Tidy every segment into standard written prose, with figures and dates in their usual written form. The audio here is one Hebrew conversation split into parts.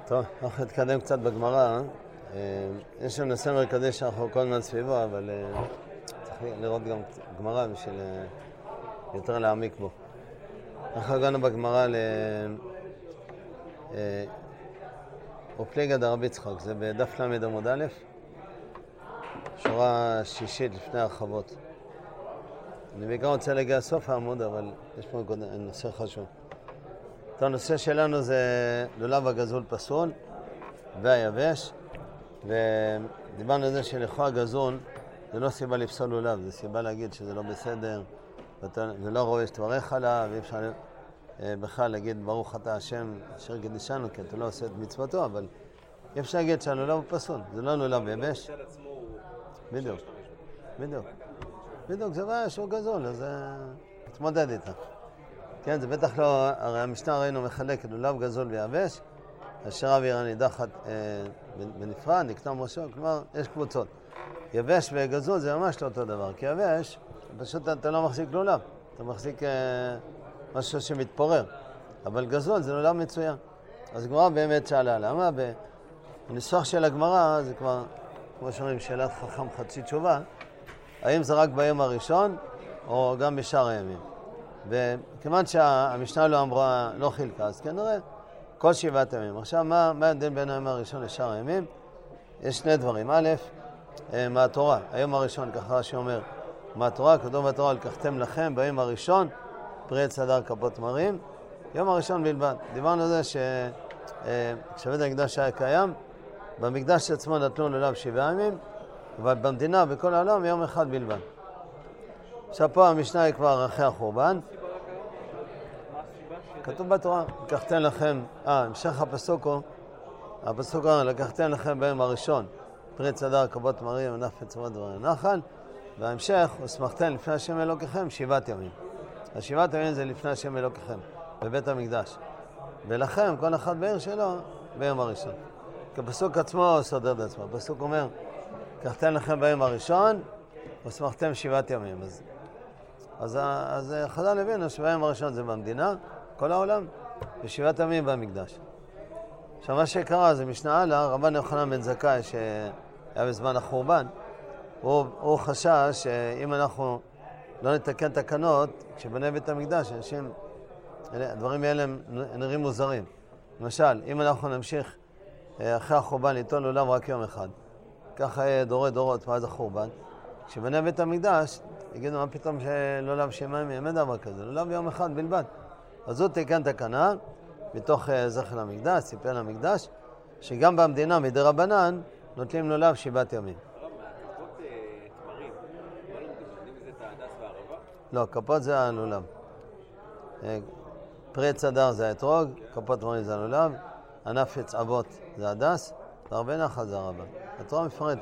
טוב, אנחנו נתקדם קצת בגמרא. יש לנו נושא מרכזי שאנחנו כל הזמן סביבו, אבל צריך לראות גם גמרא בשביל יותר להעמיק בו. אנחנו הגענו בגמרא אופליגא דרבי יצחק, זה בדף למד עמוד א', שורה שישית לפני הרחבות. אני בעיקר רוצה להגיע לסוף העמוד, אבל יש פה נושא חשוב. הנושא שלנו זה לולב הגזול פסול והיבש, ודיברנו על זה שלכאורה גזול זה לא סיבה לפסול לולב, זה סיבה להגיד שזה לא בסדר, ולא רואה שתברך עליו, ואי אפשר בכלל להגיד ברוך אתה השם אשר קידשנו, כי אתה לא עושה את מצוותו, אבל אי אפשר להגיד שהלולב הוא פסול, זה לא לולב יבש. בדיוק, בדיוק, זה בעיה שהוא גזול, אז תתמודד איתה. כן, זה בטח לא, הרי המשנה ראינו מחלק לולב גזול ויבש, אשר אווירה נידחת בנפרד, נקטום ראשו, כלומר, יש קבוצות. יבש וגזול זה ממש לא אותו דבר, כי יבש, פשוט אתה לא מחזיק לולב, אתה מחזיק משהו שמתפורר, אבל גזול זה לולב מצוין. אז הגמרא באמת שאלה, למה? בניסוח של הגמרא זה כבר, כמו שאומרים, שאלת חכם חצי תשובה, האם זה רק ביום הראשון או גם בשאר הימים? וכיוון שהמשנה לא אמרה, לא חילקה, אז כנראה כל 7 ימים. עכשיו, מה ההבדל בין היום הראשון לשאר הימים? יש שני דברים. א', מהתורה. היום הראשון, ככה שאומר, מהתורה, כתוב בתורה, לקחתם לכם ביום הראשון, פרי עץ הדר כפות מרים, יום הראשון בלבד. דיברנו על זה כשבית המקדש היה קיים, במקדש עצמו נתנו לולב 7 ימים, אבל במדינה, בכל העולם, יום אחד בלבד. עכשיו פה המשנה היא כבר אחרי החורבן. כתוב בתורה, לקחתם לכם, המשך הפסוק הוא, לקחתם לכם ביום הראשון, פרי עץ הדר כפות מרים, ענף עצמות דברי נחל, וההמשך, ושמחתם לפני השם אלוקיכם 7 ימים. אז 7 ימים זה לפני השם אלוקיכם, בבית המקדש. ולכם, כל אחד בעיר שלו, ביום הראשון. כי הפסוק עצמו סודר את עצמו. הפסוק אומר, לקחתם לכם ביום הראשון, ושמחתם 7 ימים. אז חז"ל הבינו שביום הראשון זה במדינה, כל העולם, ו7 ימים במקדש. עכשיו מה שקרה זה משנה הלאה, רבן יוחנן בן זכאי שהיה בזמן החורבן, הוא חשש שאם אנחנו לא נתקן תקנות, כשבנה בית המקדש, הדברים האלה נראים מוזרים. למשל, אם אנחנו נמשיך אחרי החורבן ליטול לולב רק יום אחד, ככה יהיה דורי דורות מאז החורבן, כשבנה בית המקדש, יגידו מה פתאום שלולב 7 ימים, אין דבר כזה, לולב יום אחד בלבד. אז הוא תיקן תקנה, מתוך זכר למקדש, סיפר למקדש, שגם במדינה מדי רבנן נוטלים לולב 7 ימים. כפות תמרים, לא לומדים מזה את ההדס והערבה? לא, כפות זה הלולב. פרי עץ הדר זה האתרוג, כפות תמרים זה הלולב, ענף עץ אבות זה הדס, והרבה נחל זה הרבה. התורה מפרטת.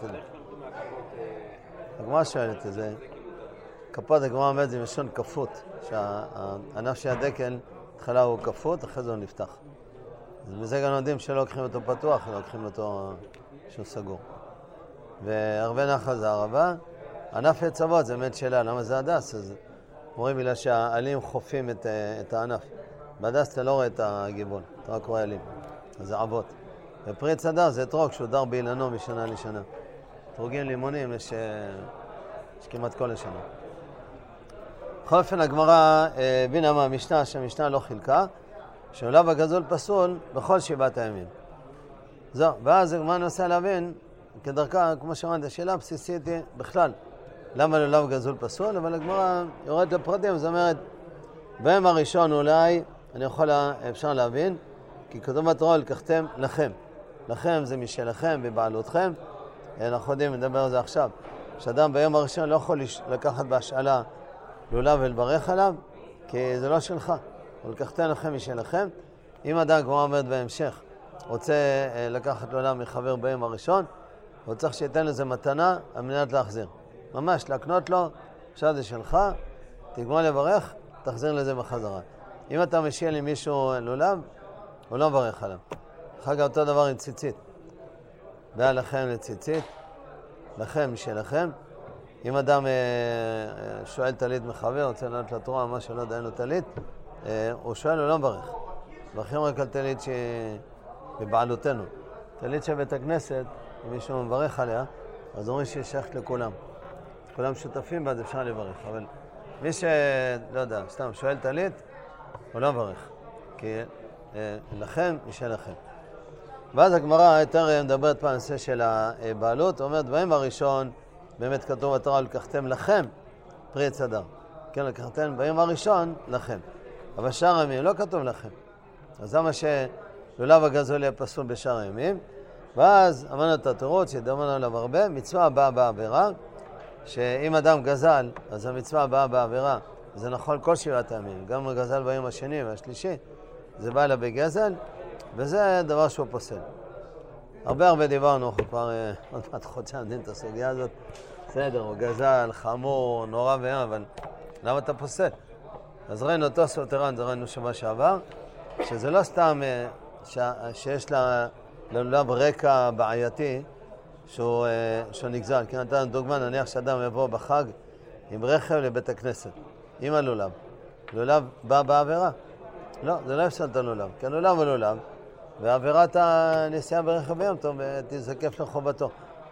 הגמרא שואלת את זה. כפות, הגמרא אומרת זה משון כפות, שהענף של הדקל, התחלה הוא כפות, אחרי זה הוא נפתח. אז בזה גם יודעים שלא לוקחים אותו פתוח, אלא לוקחים אותו שהוא סגור. והרבה נחל זה הרבה. ענף עץ אבות זה באמת שאלה, למה זה הדס? אז אומרים בגלל שהעלים חופים את הענף. בהדס אתה לא רואה את הגיבול, אתה רק רואה עלים. אז זה אבות. ופרי עץ הדר זה אתרוג שהוא דר באילנו משנה לשנה. אתרוגים לימונים יש כמעט כל השנה. בכל אופן הגמרא הבינה מהמשנה שהמשנה לא חילקה, שלולב הגזול פסול בכל 7 ימים. זהו, ואז הגמרא ננסה להבין, כדרכה, כמו שאמרתי, השאלה הבסיסית היא בכלל, למה לולב גזול פסול? אבל הגמרא יורדת לפרטים, זאת אומרת, ביום הראשון אולי, אפשר להבין, כי כתוב בתורה, לקחתם לכם. לכם זה משלכם, בבעלותכם. אנחנו יודעים, נדבר על זה עכשיו. שאדם ביום הראשון לא יכול לקחת בהשאלה לולב ולברך עליו, כי זה לא שלך. הוא לקחתם לכם משלכם. אם אדם כבר אומרת בהמשך, רוצה לקחת לולב מחבר ביום הראשון, הוא צריך שייתן לזה מתנה על מנת להחזיר. ממש, להקנות לו, עכשיו זה שלך, תגמור לברך, תחזיר לזה בחזרה. אם אתה משאל עם מישהו לולב, הוא לא מברך עליו. אחר כך אותו דבר עם ציצית. והיה לכם לציצית, לכם משלכם. אם אדם שואל תלית מחבר, רוצה לענות לתורה, מה שלא דיינו תלית, הוא שואל, הוא לא מברך. מברכים רק על תלית בבעלותנו. טלית של בית הכנסת, אם מישהו מברך עליה, אז אומרים שהיא שייכת לכולם. כולם שותפים בה, אז אפשר לברך. אבל מי שלא יודע, סתם שואל טלית, הוא לא מברך. כי לכם, ישאל לכם. ואז הגמרא יותר מדברת פעם נושא של הבעלות, אומרת, ביום הראשון, באמת כתוב בתורה, לקחתם לכם פרי עץ הדר. כן, לקחתם ביום הראשון לכם. אבל שאר הימים לא כתוב לכם. אז זה מה שלולב הגזול יהיה פסול בשאר הימים. ואז אמרנו את התורות שדמנו עליו הרבה, מצווה הבאה בעבירה, שאם אדם גזל, אז המצווה הבאה בעבירה, זה נכון כל 7 הימים, גם הוא גזל ביום השני והשלישי, זה בא לה בגזל, וזה דבר שהוא פוסל. הרבה דיברנו, אנחנו כבר עוד מעט חודשיים דין את הסוגיה הזאת, בסדר, הוא גזל, חמור, נורא ואיום, אבל למה אתה פוסל? אז ראינו אותו סוטרן, זה ראינו שבוע שעבר, שזה לא סתם שיש ללולב רקע בעייתי שהוא נגזל. כי נתן דוגמה, נניח שאדם יבוא בחג עם רכב לבית הכנסת, עם הלולב. לולב בא בעבירה? לא, זה לא יפסל את הלולב, כי הלולב הוא לולב, ועבירת הנסיעה ברכב ביום טוב תזקף לחובתו.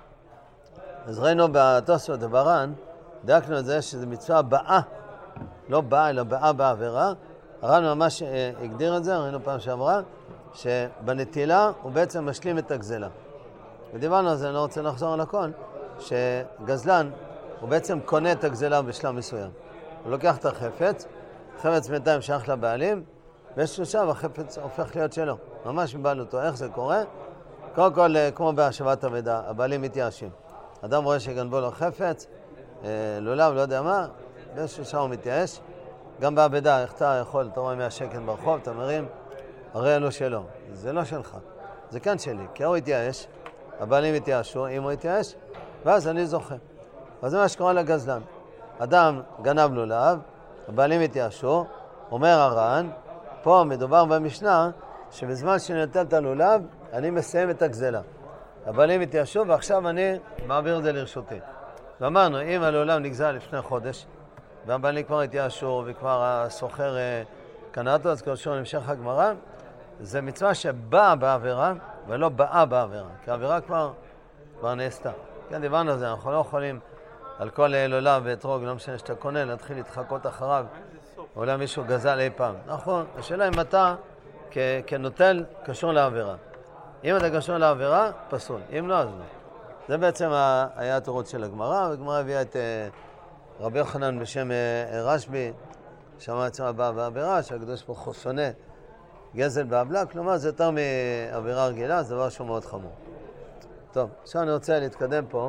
אז ראינו בתוספות בר"ן, דייקנו את זה שזה מצווה באה, לא באה אלא באה בעבירה. הר"ן ממש הגדיר את זה, ראינו פעם שעברה, שבנטילה הוא בעצם משלים את הגזלה. ודיברנו על זה, אני לא רוצה לחזור על הכל, שגזלן הוא בעצם קונה את הגזלה בשלב מסוים. הוא לוקח את החפץ, חפץ בינתיים שייך לבעלים, באיזשהו שלב החפץ הופך להיות שלו, ממש מבעלותו. איך זה קורה? קודם כל, כמו בהשבת אבדה, הבעלים מתייאשים. אדם רואה שגנבו לו חפץ, לולב, לא יודע מה, באיזשהו שלב הוא מתייאש. גם באבדה, איך אתה יכול, אתה רואה 100 שקל ברחוב, אתה מרים, הרי אלו שלו. זה לא שלך, זה כאן שלי, כי הוא התייאש, הבעלים התייאשו, אם הוא התייאש, ואז אני זוכה. אז זה מה שקורה לגזלן. אדם גנב לולב, הבעלים התייאשו, אומר הר"ן, פה מדובר במשנה, שבזמן שאני נוטל את הלולב, אני מסיים את הגזלה. הבעלים התייאשו, ועכשיו אני מעביר את זה לרשותי. ואמרנו, אם הלולב נגזל לפני חודש, והבעלים כבר התייאשו, וכבר הסוחר קנה אותו, אז כל שור נמשך הגמרא, זה מצווה שבאה בעבירה, ולא באה בעבירה, כי העבירה כבר נעשתה. כן, דיברנו על זה, אנחנו לא יכולים על כל לולב ואתרוג, לא משנה שאתה קונה, להתחיל להתחקות אחריו, אולי מישהו גזל אי פעם. נכון, השאלה אם אתה כנוטל קשור לעבירה. אם אתה קשור לעבירה, פסול. אם לא, אז לא. זה בעצם היה התירוץ של הגמרא, והגמרא הביאה את רבי יוחנן בשם רשב"י, שמע את שם הבאה בעבירה, שהקדוש ברוך הוא שונא גזל בעוולה, כלומר זה יותר מעבירה רגילה, זה דבר שהוא מאוד חמור. טוב, עכשיו אני רוצה להתקדם פה.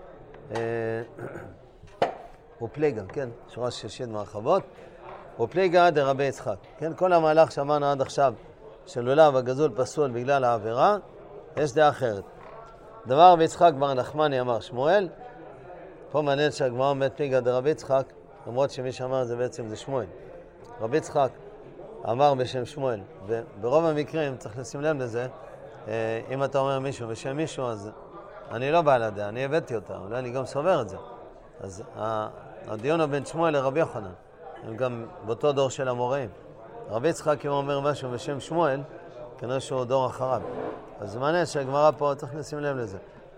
ופליגה, כן, שורה שישית מהרחבות. ופליגה דרבי יצחק. כן, כל המהלך שאמרנו עד עכשיו של לולב הגזול פסול בגלל העבירה, יש דעה אחרת. דבר רבי יצחק בר נחמני אמר שמואל, פה מעניין שהגמרא אומרת פליגה דרבי יצחק, למרות שמי שאמר זה בעצם זה שמואל. רבי יצחק אמר בשם שמואל, וברוב המקרים צריך לשים לב לזה, אם אתה אומר מישהו בשם מישהו, אז אני לא בעל הדעה, אני הבאתי אותה, אולי אני גם סובר את זה. אז הדיון הוא בין שמואל לרבי יוחנן, הם גם באותו דור של המוראים. רבי יצחק אם הוא אומר משהו בשם שמואל, כנראה שהוא דור אחריו. אז זה מעניין שהגמרא פה צריך לשים לב לזה.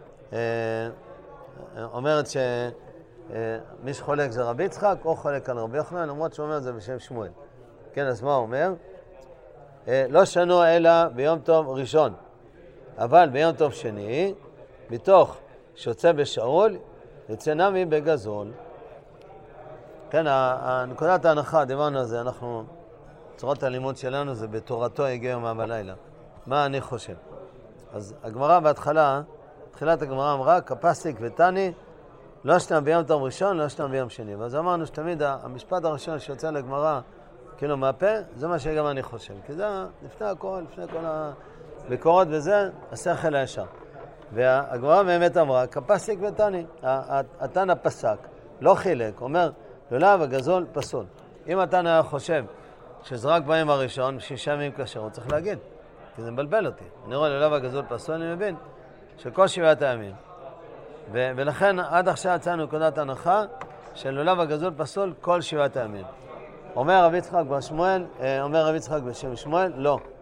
אומרת שמי שחולק זה רבי יצחק או חולק על רבי יוחנן, למרות שהוא אומר את זה בשם שמואל. כן, אז מה הוא אומר? לא שנו אלא ביום טוב ראשון, אבל ביום טוב שני, מתוך שיוצא בשאול, יוצא נמי בגזול. כן, נקודת ההנחה, דיברנו על זה, אנחנו, צורת הלימוד שלנו זה בתורתו הגיע יומם בלילה. מה אני חושב? אז הגמרא בהתחלה, תחילת הגמרא אמרה, כפסיק ותני, לא שתם ביום טוב ראשון, לא שתם ביום שני. ואז אמרנו שתמיד המשפט הראשון שיוצא לגמרא, כאילו מהפה, זה מה שגם אני חושב. כי זה לפני הכל, לפני כל הביקורות וזה, השכל הישר. והגמרא באמת אמרה, כפסיק ותני, התנא פסק, לא חילק, אומר, לולב הגזול פסול. אם התנא חושב שזה רק ביום הראשון, 6 ימים כשר, הוא צריך להגיד, כי זה מבלבל אותי. אני רואה לולב הגזול פסול, אני מבין שכל 7 הימים. ולכן עד עכשיו יצאנו נקודת הנחה של לולב הגזול פסול כל 7 הימים. אומר רבי יצחק בשם שמואל, לא.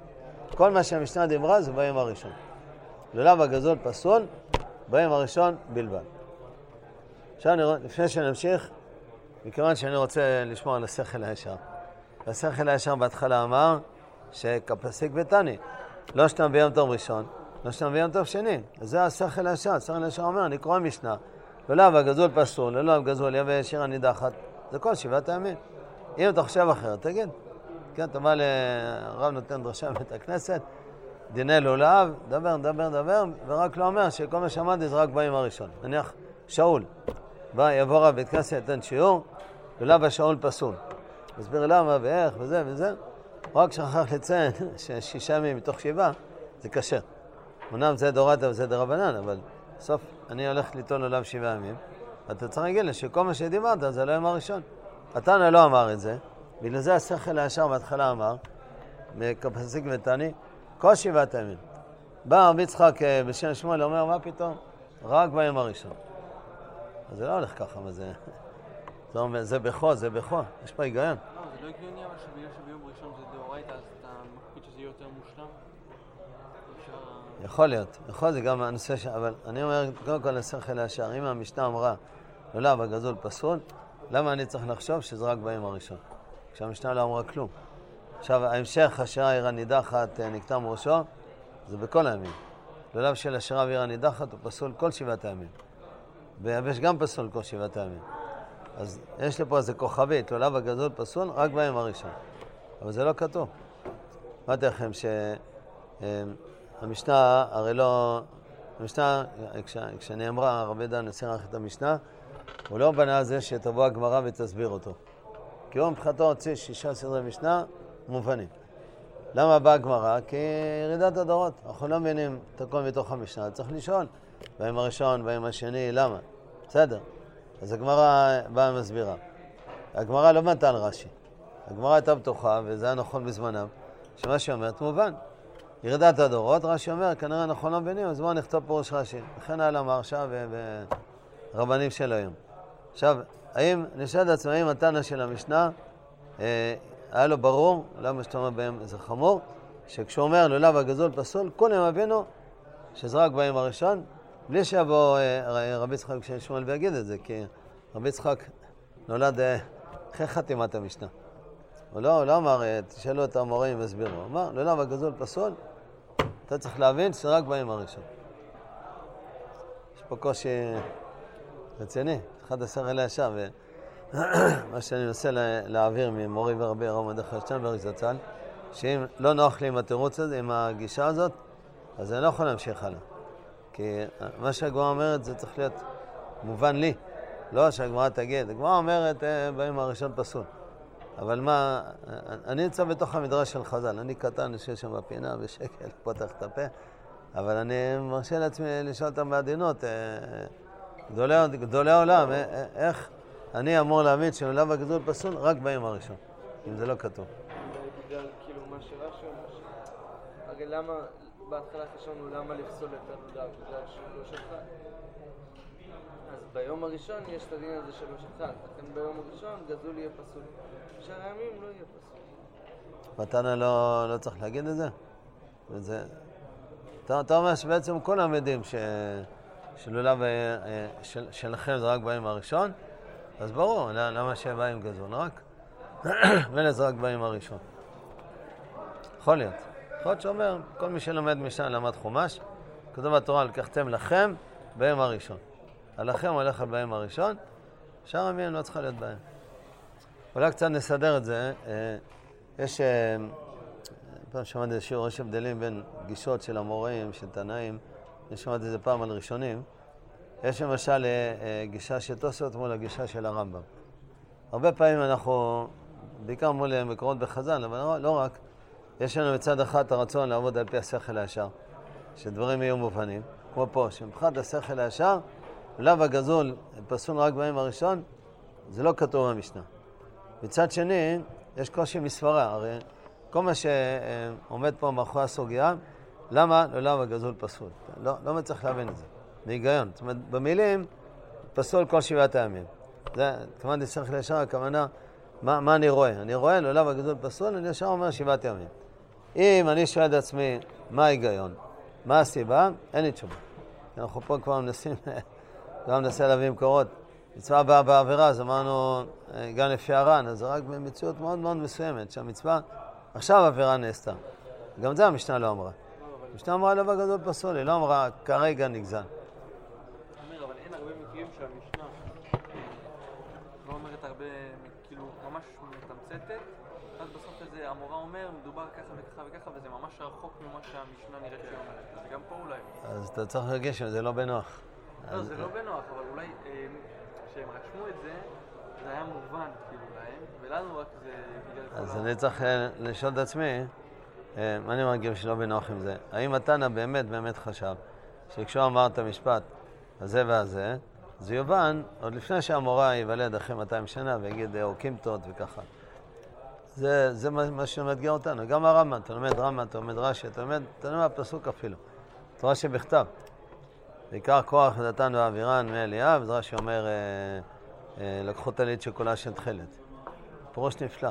כל מה שהמשנה דיברה זה ביום הראשון. לולב הגזול פסול, ביום הראשון בלבד. עכשיו לפני שנמשיך, מכיוון שאני רוצה לשמור על השכל הישר. והשכל הישר בהתחלה אמר שכפסיק בתני, לא שתם ביום טוב ראשון, לא שתם ביום טוב שני. אז זה השכל הישר. השכל הישר אומר, אני קורא משנה, לולב הגזול פסול, לולב גזול יבש שיר הנידחת, זה כל 7 הימים. אם אתה חושב אחרת, תגיד. כן, אתה בא לרב נותן דרשה בבית הכנסת, דיני לולב, דבר, ורק לא אומר שכל מה שמעתי זה רק ביום הראשון. נניח, שאול, יבוא רב בית כנסת, יתן שיעור, לולב השאול פסול. מסביר למה ואיך וזה, רק שכח לציין ש6 ימים מתוך 7 זה כשר. אמנם זה דורייתא וזה דרבנן, אבל בסוף אני הולך ליטול לולב 7 ימים, ואתה צריך להגיד לי שכל מה שדיברת זה לא יום הראשון. התנא לא אמר את זה, בגלל זה השכל הישר בהתחלה אמר, כפסיק בתני, כל 7 ימים. בא רבי יצחק בשם שמואל, אומר, מה פתאום? רק ביום הראשון. אז זה לא הולך ככה, זה בכו, יש פה היגיון. זה לא הגיוני, אבל שבגלל שביום ראשון זה דאורייתא, אז אתה מקפיד שזה יהיה יותר מושלם? יכול, זה גם הנושא אבל אני אומר, קודם כל לשכל הישר, אם המשנה אמרה, לולב הגזול פסול, למה אני צריך לחשוב שזה רק ביום הראשון? כשהמשנה לא אמרה כלום. עכשיו, ההמשך, אשר העיר הנידחת נקטם ראשו, זה בכל הימים. לולב של אשר העיר הנידחת הוא פסול כל 7 הימים. ויבש גם פסול כל 7 הימים. אז יש לי פה איזה כוכבית, לולב הגזול פסול רק ביום הראשון. אבל זה לא כתוב. אמרתי לכם שהמשנה, הרי לא... המשנה, כשנאמרה, רבי דן נסירח את המשנה, הוא לא בנה על זה שתבוא הגמרא ותסביר אותו. כי הוא מבחינתו הוציא 6 סדרי משנה מובנים. למה באה הגמרא? כי ירידת הדורות. אנחנו לא מבינים את הכל מתוך המשנה, צריך לשאול. ביום הראשון, ביום השני, למה? בסדר. אז הגמרא באה ומסבירה. הגמרא לא בנתה על רש"י. הגמרא הייתה בטוחה, וזה היה נכון בזמנם, שמה שאומרת מובן. ירידת הדורות, רש"י אומר, כנראה אנחנו לא מבינים, אז בואו נכתוב פירוש רש"י. וכן היה למרשה ורבנים של היום. עכשיו, האם נשאל את עצמם, האם התנא של המשנה, היה לו ברור, למה שאתה אומר בהם זה חמור, שכשהוא אומר לולב הגזול פסול, כולם הבינו שזה רק ביום הראשון, בלי שיבוא רבי יצחק כששמואל ויגיד את זה, כי רבי יצחק נולד אחרי חתימת המשנה. הוא לא אמר, תשאלו את המוראים והסבירו, הוא אמר, לולב הגזול פסול, אתה צריך להבין שזה רק ביום הראשון. יש פה קושי רציני, אחד השכל הישר, ומה שאני מנסה להעביר ממורי ורבי הרב מרדכי שטיינברג זצ"ל, שאם לא נוח לי עם התירוץ הזה, עם הגישה הזאת, אז אני לא יכול להמשיך הלאה. כי מה שהגמרא אומרת זה צריך להיות מובן לי, לא שהגמרא תגיד. הגמרא אומרת ביום הראשון פסול. אבל מה, אני נמצא בתוך המדרש של חז"ל, אני קטן, יושב שם בפינה בשקל, פותח את הפה, אבל אני מרשה לעצמי לשאול אותם בעדינות, גדולי העולם, איך אני אמור להבין שלולב הגזול פסול רק ביום הראשון, אם זה לא כתוב. בגלל כאילו מה שרש"י אומר, הרי למה, בהתחלה חשבנו למה לפסול את הלולב, בגלל שהוא לא שחט. אז ביום הראשון יש את הדין הזה שלא שחט, לכן ביום הראשון גזול יהיה פסול. שאר הימים לא יהיה פסול. מתנה לא צריך להגיד את זה? אתה אומר שבעצם כולם יודעים שלולב שלכם זה רק ביום הראשון, אז ברור, למה שבאים גזול? רק? ולזה רק ביום הראשון. יכול להיות. יכול להיות שאומר, כל מי שלומד משנה למד חומש, כתוב בתורה, לקחתם לכם ביום הראשון. הלכם הולך על ביום הראשון, שאר הימים לא צריכה להיות בהם. אולי קצת נסדר את זה. יש, פעם שמעתי איזה שיעור, יש הבדלים בין גישות של המוראים, של תנאים. אני שמעתי את זה פעם על ראשונים. יש למשל גישה של תוספות מול הגישה של הרמב"ם. הרבה פעמים אנחנו, בעיקר מול מקורות בחז"ל, אבל לא רק, יש לנו מצד אחד את הרצון לעבוד על פי השכל הישר, שדברים יהיו מובנים, כמו פה, שמבחינת השכל הישר, לולב הגזול פסול רק ביום הראשון, זה לא כתוב במשנה. מצד שני, יש קושי מסברה, הרי כל מה שעומד פה מאחורי הסוגיה, למה לולב הגזול פסול? לא מצליח להבין את זה, מהיגיון. זאת אומרת, במילים, פסול כל 7 הימים. זה, כמובן, השכל הישר, הכוונה, מה אני רואה? אני רואה לולב הגזול פסול, אני ישר אומר 7 ימים. אם אני שואל את עצמי, מה ההיגיון? מה הסיבה? אין לי תשובה. אנחנו פה כבר מנסים, גם ננסה להביא מקורות. מצווה באה בעבירה, אז אמרנו, גם לפי הר"ן, אז זה רק במציאות מאוד מאוד מסוימת, שהמצווה, עכשיו העבירה נעשתה. גם זה המשנה לא אמרה. המשנה אמרה דבר גדול פסול, היא לא אמרה, כרגע נגזל. אמיר, אבל אין הרבה מקרים שהמשנה לא אומרת הרבה, כאילו, ממש מתמצתת, אז בסוף איזה המורה אומר, מדובר ככה וככה וככה, וזה ממש רחוק ממה שהמשנה נראית שהיא אומרת. זה גם פה אולי. אז אתה צריך להרגיש שזה לא בנוח. לא, זה לא בנוח, אבל אולי כשהם רשמו את זה, זה היה מובן כאילו להם, ולנו רק זה בגלל כל אז אני צריך לשאול את עצמי, מה אני מרגיש שלא בנוח עם זה? האם התנא באמת חשב שכשהוא אמר את המשפט הזה והזה, זה יובן עוד לפני שהמורה ייוולד אחרי 200 שנה ויגיד אוקימתות וככה. זה מה שמאתגר אותנו. גם הרמב"ם, אתה לומד רמב"ם, אתה לומד רש"י, אתה לומד פסוק אפילו. אתה רש"י בכתב. בעיקר כוח נתן ואבירן מאליאב, זה רש"י אומר, לקחו טלית שכולה של תכלת. פירוש נפלא.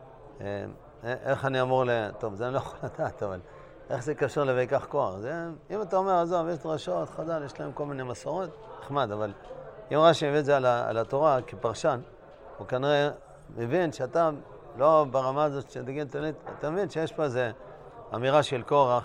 איך אני אמור טוב, זה אני לא יכול לדעת, אבל איך זה קשור לויקח כוח? אם אתה אומר, עזוב, יש דרשות, חז"ל, יש להם כל מיני מסורות, נחמד, אבל אם רש"י הביא את זה על התורה כפרשן, הוא כנראה מבין שאתה לא ברמה הזאת שתגיד טלית, אתה מבין שיש פה איזו אמירה של קורח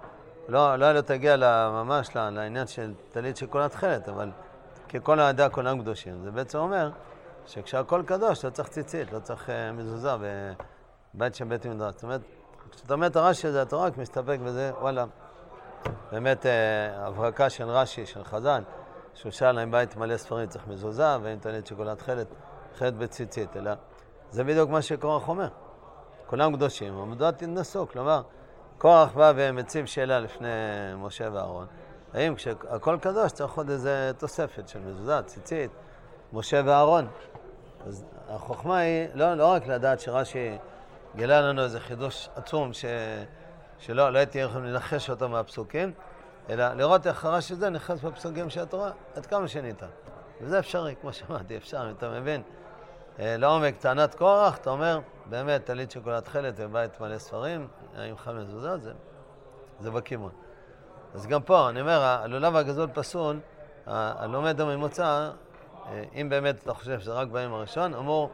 לא תגיע ממש לעניין של טלית שכולה תכלת, אבל ככל העדה כולם קדושים. זה בעצם אומר שכשהכל קדוש לא צריך ציצית, לא צריך מזוזה בבית של בית מדרש. זאת אומרת, כשאתה אומר את הרש"י הזה, אתה רק מסתפק בזה, וואלה, באמת הברקה של רש"י, של חז"ל, שהוא שאל אם בית מלא ספרים צריך מזוזה, ואם טלית שכולה תכלת בציצית, אלא זה בדיוק מה שקורח אומר. כולם קדושים, המדועת תתנסו, כלומר, קורח בא ומציב שאלה לפני משה ואהרון, האם כשהכל קדוש צריך עוד איזה תוספת של מזוזה, ציצית, משה ואהרון. אז החוכמה היא לא רק לדעת שרש"י גילה לנו איזה חידוש עצום שלא הייתי יכולים לנחש אותו מהפסוקים, אלא לראות איך רש"י זה נכנס בפסוקים של התורה עד כמה שניתן. וזה אפשרי, כמו שאמרתי, אפשר, אם אתה מבין. לעומק טענת קורח, אתה אומר, באמת, טלית שכולה תכלת ובית מלא ספרים, עם חמש מזוזות, זה בכיוון. אז גם פה, אני אומר, הלולב הגזול פסול, הלומד הממוצע, אם באמת אתה חושב שזה רק ביום הראשון, אמור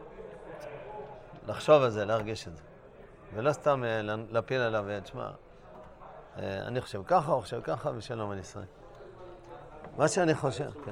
לחשוב על זה, להרגיש את זה. ולא סתם להפיל עליו, תשמע, אני חושב ככה, או חושב ככה, ושלום על ישראל. מה שאני חושב, כן.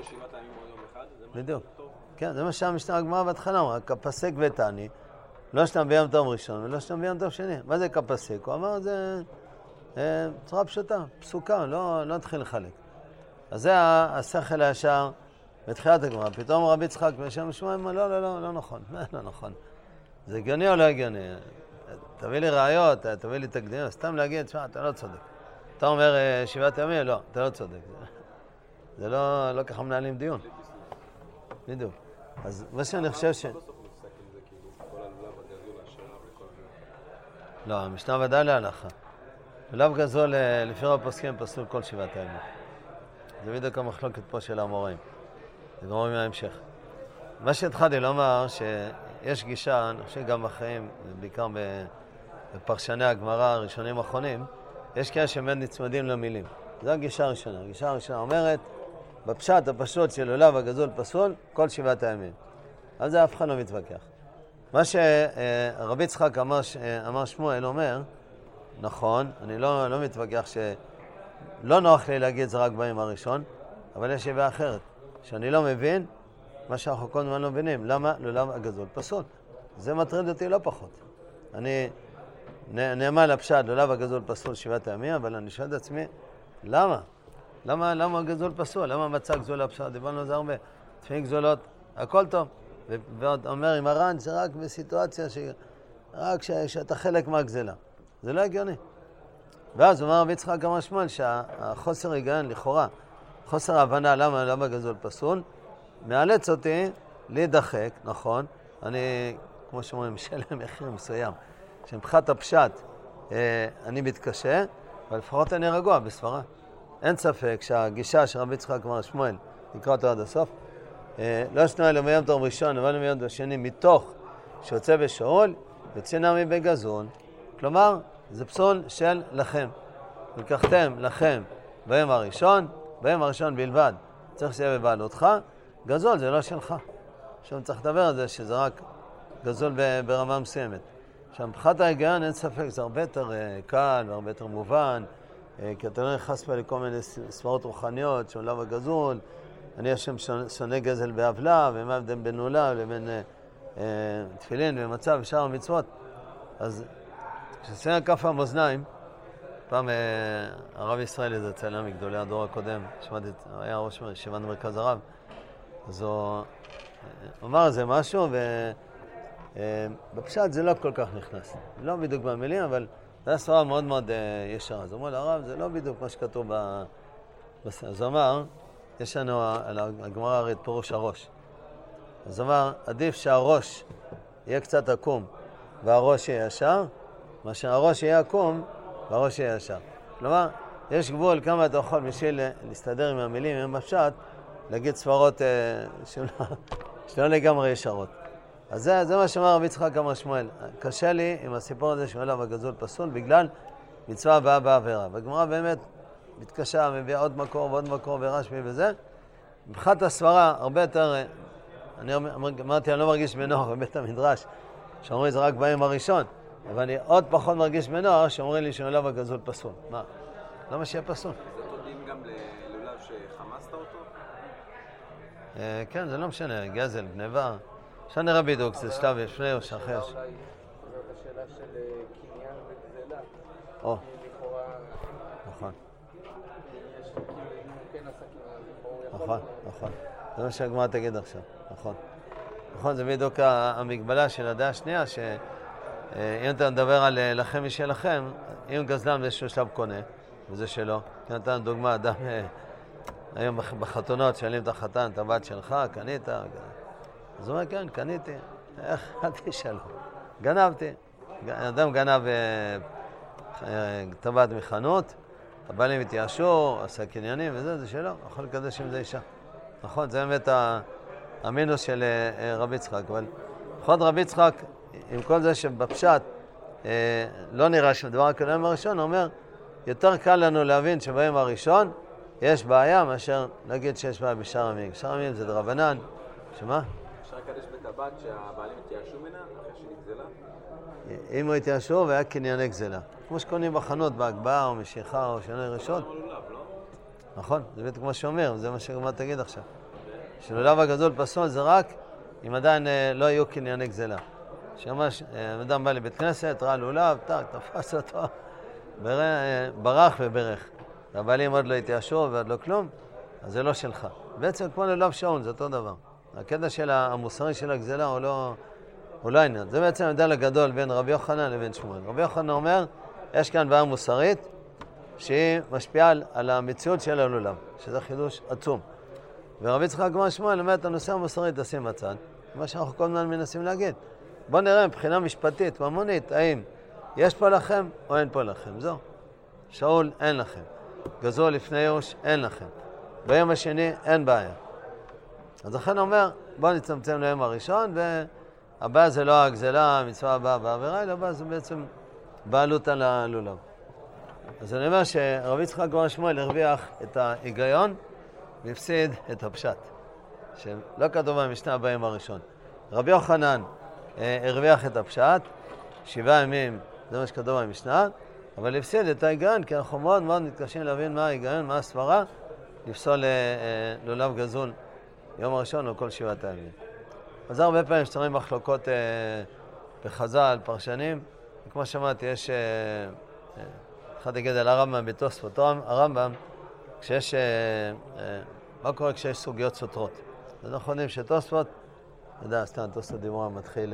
בדיוק. כן, זה מה שהמשנה הגמרא בהתחלה, אמרה, כפסק ותעני, לא שאתם ביום טוב ראשון ולא שאתם ביום טוב שני. מה זה כפסק? הוא אמר, זה צורה פשוטה, פסוקה, לא נתחיל לחלק. אז זה השכל הישר בתחילת הגמרא. פתאום רבי יצחק בשם שמואל, לא נכון, לא נכון. זה הגיוני או לא הגיוני? תביא לי ראיות, תביא לי תקדימים, סתם להגיד, תשמע, אתה לא צודק. אתה אומר 7 ימים, לא, אתה לא צודק. זה לא ככה מנהלים דיון. בדיוק. אז מה שאני חושב לא, המשנה ודאי להלכה. לולב גזול, לפי רוב הפוסקים, פסול כל 7 ימים. זה בדיוק המחלוקת פה של המוראים. זה גמור מההמשך. מה שהתחלתי לומר, שיש גישה, אני חושב גם בחיים, בעיקר בפרשני הגמרא הראשונים האחרונים, יש כאלה שבאמת נצמדים למילים. זו הגישה הראשונה. הגישה הראשונה אומרת, בפשט הפשוט של לולב הגזול פסול, כל 7 ימים. על זה אף אחד לא מתווכח. מה שרבי יצחק אמר שמואל אומר, נכון, אני לא מתווכח שלא נוח לי להגיד זה רק ביום הראשון, אבל יש שבעה אחרת, שאני לא מבין מה שאנחנו כל הזמן לא מבינים, למה לולב הגזול פסול. זה מטריד אותי לא פחות. אני נאמן לפשט, לולב הגזול פסול 7 ימים, אבל אני שואל את עצמי, למה? למה הגזול פסול? למה מצא גזול הפשט? דיברנו על זה הרבה. תפילין גזולות, הכל טוב. ועוד אומר עם הר"ן, זה רק בסיטואציה רק שאתה חלק מהגזלה. זה לא הגיוני. ואז אומר רבי יצחק אמר שמואל שהחוסר היגיון לכאורה, חוסר ההבנה למה גזול פסול, מאלץ אותי להידחק, נכון, אני, כמו שאומרים, משלם מחיר מסוים, שמבחינת הפשט אני מתקשה, אבל לפחות אני רגוע בסברה. אין ספק שהגישה של רבי יצחק אמר שמואל, נקרא אותו עד הסוף, לא שנוי אלא מיום טוב ראשון, אבל מיום טוב שני, מתוך שיוצא בשאול, יוצא נמי בגזול. כלומר, זה פסול של לכם. לקחתם לכם ביום הראשון בלבד. צריך שיהיה בבעלותך, גזול זה לא שלך. עכשיו צריך לדבר על זה שזה רק גזול ברמה מסוימת. עכשיו, מבחינת ההיגיון אין ספק, זה הרבה יותר קל והרבה יותר מובן, כי אתה לא נכנס פה לכל מיני סברות רוחניות, שעולה וגזול, אני השם שונא גזל בעוולה, ומה ההבדל בין עולה לבין תפילין ומצב ושאר המצוות. אז כשעשינו כף המאזניים, פעם הרב ישראלי זה צלם מגדולי הדור הקודם, היה ראש ישיבת מרכז הרב, אז הוא אמר איזה משהו, ובפשט זה לא כל כך נכנס. לא בדיוק במילים, אבל זה היה סברה מאוד מאוד ישרה. אז הוא אומר לרב, זה לא בדיוק מה שכתוב אז הוא אמר, יש לנו על הגמרא הרי את פירוש הראש. אז הוא אמר, עדיף שהראש יהיה קצת עקום והראש יהיה ישר, מאשר הראש יהיה עקום והראש יהיה ישר. כלומר, יש גבול כמה אתה יכול בשביל להסתדר עם המילים, עם הפשט, להגיד סברות שלא לגמרי ישרות. אז זה מה שאמר רבי יצחק אמר שמואל. קשה לי עם הסיפור הזה שעולה בגזול פסול בגלל מצווה הבאה בעבירה. והגמרא באמת מתקשה, מביאה עוד מקור ועוד מקור ורשמי וזה. מבחינת הסברה הרבה יותר, אני אמרתי, אני לא מרגיש בנוח בבית המדרש, שאומרים זה רק ביום הראשון, אבל אני עוד פחות מרגיש בנוח שאומרים לי שעולה בגזול פסול. מה? למה שיהיה פסול? זה תודים גם ללולב שחמסת אותו? כן, זה לא משנה, גזל, גניבה. עכשיו נראה בדיוק, זה שלב לפני או שאחרי. אולי זאת השאלה של קניין וגזלה. או, לכאורה, נכון, יש כאילו, אם הוא כן עשה קניין, הוא יכול... נכון, נכון. זה מה שהגמרא תגיד עכשיו, נכון. נכון, זה בדיוק המגבלה של הדעה השנייה, שאם אתה מדבר על לכם משל לכם, אם גזלן באיזשהו שלב קונה, וזה שלו, כי נתן דוגמה, אדם היום בחתונות שואלים את החתן, את הבת שלך, קנית? אז הוא אומר, כן, קניתי. איך? אל תשאלו. גנבתי. אדם גנב טבעת מחנות, הבעלים התייאשו, עשה קניינים וזה, זה שלו, יכול לקדש עם זה אישה. נכון, זה באמת המינוס של רבי יצחק, אבל בכל רבי יצחק, עם כל זה שבפשט לא נראה שמדבר רק ביום הראשון, הוא אומר, יותר קל לנו להבין שביום הראשון יש בעיה מאשר להגיד שיש בעיה בשאר הימים. בשאר הימים זה דרבנן, שמה? אפשר לקדש בטבעת שהבעלים התייאשו ממנה אחרי שנגזלה? אם הוא התייאשו והיה קנייני גזלה. כמו שקונים בחנות בהגבהה או משיכה או שינוי רשות. למה לולב, לא? נכון, זה בדיוק כמו שאומר, זה מה שגמרא תגיד עכשיו. שלולב הגזול פסול זה רק אם עדיין לא יהיו קנייני גזלה. שממש, אדם בא לבית כנסת, ראה לולב, תפס אותו, ברח וברך. והבעלים עוד לא התייאשו ועוד לא כלום, אז זה לא שלך. בעצם כמו לולב שעון, זה אותו דבר. הקטע של המוסרי של הגזלה הוא לא העניין. זה בעצם ההבדל הגדול בין רבי יוחנן לבין שמואל. רבי יוחנן אומר, יש כאן בעיה מוסרית שהיא משפיעה על המציאות של הלולב, שזה חידוש עצום. ורבי יצחק אמר שמואל, באמת הנושא המוסרי תשים בצד, מה שאנחנו כל הזמן מנסים להגיד. בואו נראה מבחינה משפטית, ממונית, האם יש פה לכם או אין פה לכם. זהו. שאול, אין לכם. גזול לפני יוש, אין לכם. ביום השני, אין בעיה. אז לכן אומר, בואו נצמצם ליום הראשון, והבעיה זה לא הגזלה, המצווה הבאה בעבירה, אלא הבעיה זה בעצם בעלות על הלולב. אז אני אומר שרבי יצחק בר שמואל הרוויח את ההיגיון והפסיד את הפשט, שלא כתוב במשנה ביום הראשון. רבי יוחנן הרוויח את הפשט, 7 ימים, זה מה שכתוב במשנה, אבל הפסיד את ההיגיון, כי אנחנו מאוד מאוד מתקשים להבין מה ההיגיון, מה הסברה, לפסול לולב גזול יום הראשון או כל 7 הימים. אז הרבה פעמים שצריכים מחלוקות בחז"ל, פרשנים, וכמו שמעתי, יש אחד יגיד על הרמב"ם בתוספות, הרמב"ם, כשיש, מה קורה כשיש סוגיות סותרות? אז אנחנו יודעים שתוספות, סתם תוספות דיבורה מתחיל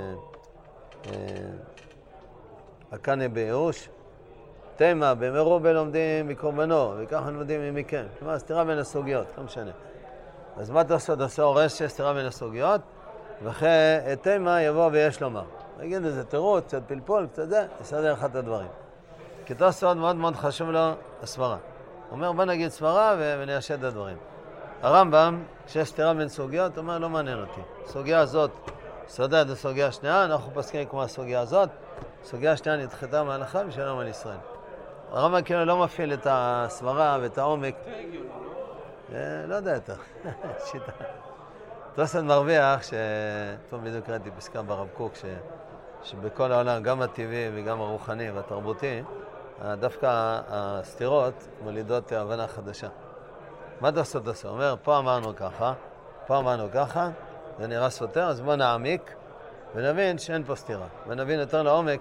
הקנה בייאוש, תימה, במרובה לומדים מקורבנו, וככה לומדים מכם. כלומר, סתירה בין הסוגיות, לא משנה. אז מה תוספות עושה הורש סתירה בין הסוגיות? ואחרי תימה יבוא ויש לומר. נגיד איזה תירוץ, קצת פלפול, קצת זה, יסדר אחד את הדברים. כי תוספות מאוד מאוד חשוב לו הסברה. הוא אומר, בוא נגיד סברה וניישד את הדברים. הרמב"ם, כשיש סתירה בין סוגיות, הוא אומר, לא מעניין אותי. הסוגיה הזאת סודרת הסוגיה השנייה, אנחנו פוסקים כמו הסוגיה הזאת, סוגיה שנייה נדחתה מההלכה ושלום על ישראל. הרמב"ם כאילו לא מפעיל את הסברה ואת העומק. יותר הגיוני, לא? לא יודע יותר, שיטה. תוספות מרוויח, פה בדיוק ראיתי פסקה ברב קוק, שבכל העולם, גם הטבעי וגם הרוחני והתרבותי, דווקא הסתירות מולידות הבנה חדשה. מה תוספות עושה? אומר, פה אמרנו ככה, פה אמרנו ככה, זה נראה סותר, אז בוא נעמיק ונבין שאין פה סתירה. ונבין יותר לעומק